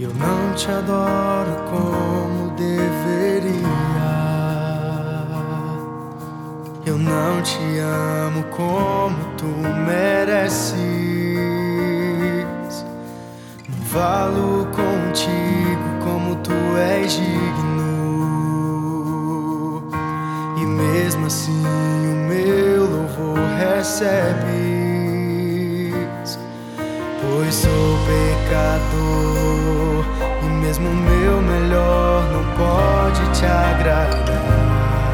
Eu não te adoro como deveria. Eu não te amo como tu mereces. Não falo contigo como tu és digno. E mesmo assim o meu louvor recebes, pois sou pecador e mesmo o meu melhor não pode te agradar.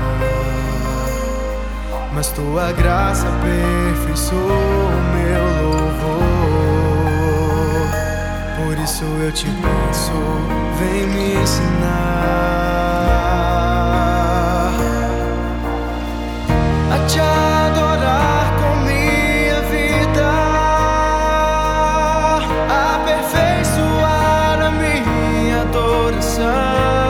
Mas tua graça aperfeiçoa o meu louvor. Por isso eu te peço, vem me ensinar a te adorar com minha vida, aperfeiçoar a minha adoração.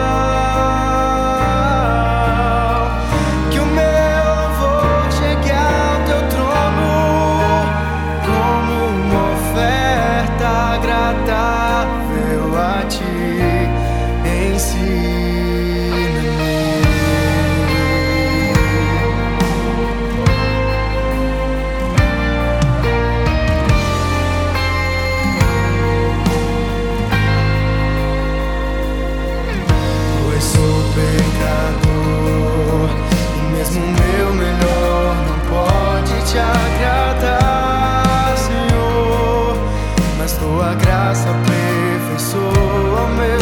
Tua graça aperfeiçoa meu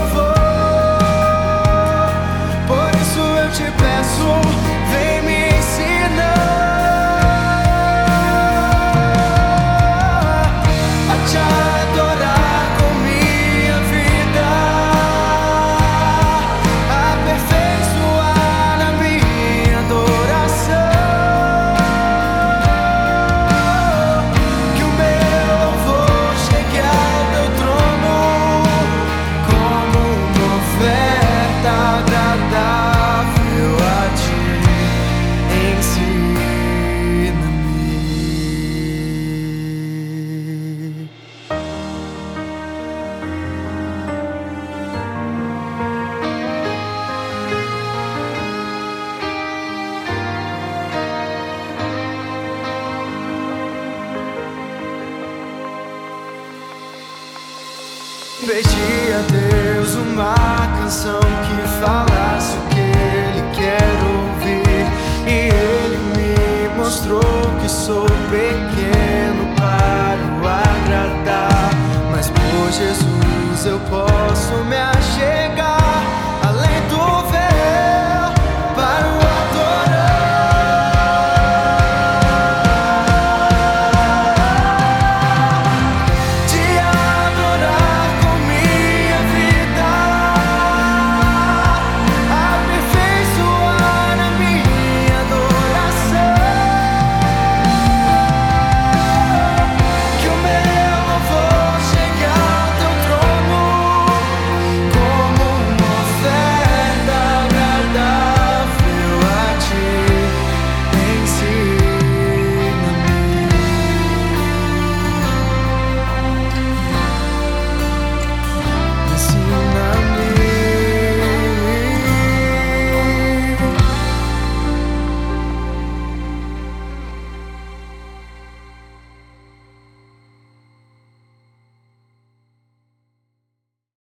louvor. Por isso eu te peço, vem me ensinar a te adorar com minha vida, aperfeiçoar a minha adoração. Pedi a Deus uma canção que falasse o que Ele quer ouvir, e Ele me mostrou que sou pequeno.